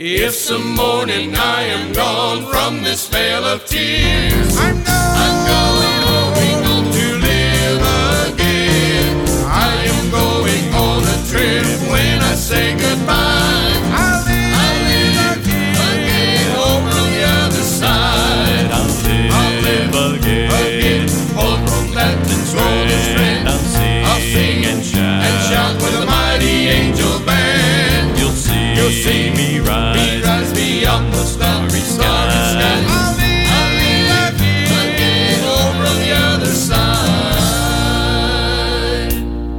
If some morning I am gone from this vale of tears, I'm going home to live again. I am going on a trip when I say goodbye. I'll live again over on the other side. I'll live again over on that golden strand. I'll sing and shout with a mighty angel band. You'll see me rise beyond the starry sky. I'll live again over on the other side.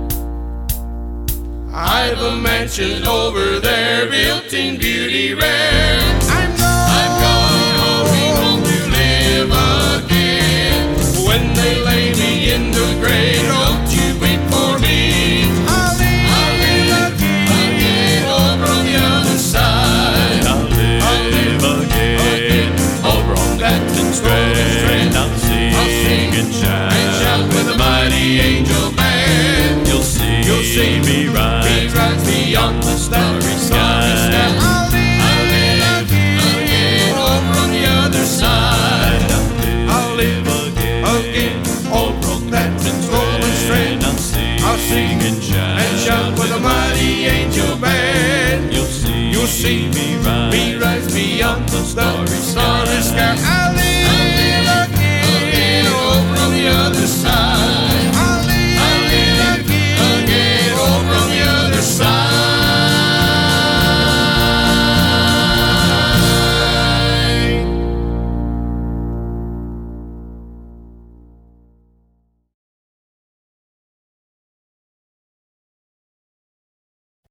I've a mansion over there built in beauty rare. I'm going home to live again. When they lay me in the grave, don't you weep for me. I'll live again over on the other side. I'll live again over on that strand. I'll sing and shout with a mighty angel band. You'll see me rise beyond the starry sky. I'll live again over on the other side. I'll live again over on that golden strand. I'll sing and shout with a mighty angel band. You'll see me rise beyond the starry sky. I'll live again over on the other side.